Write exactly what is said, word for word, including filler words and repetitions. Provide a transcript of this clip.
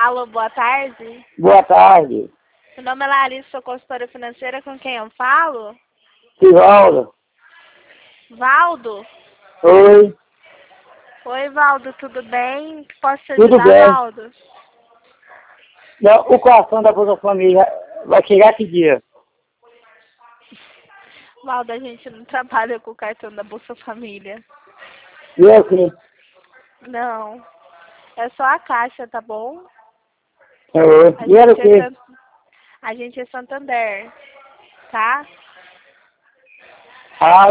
Alô, boa tarde. Boa tarde. Meu nome é Larissa, sou consultora financeira. Com quem eu falo? Sivaldo. Valdo? Oi. Oi, Valdo, tudo bem? Posso te Tudo ajudar, bem. Valdo? Não, o coração da Bolsa Família vai chegar que dia? Valdo, a gente não trabalha com o cartão da Bolsa Família. E eu aqui? Não. É só a Caixa, tá bom? Oi. A E era o gente é, quê? San... a gente é Santander, tá? Ah,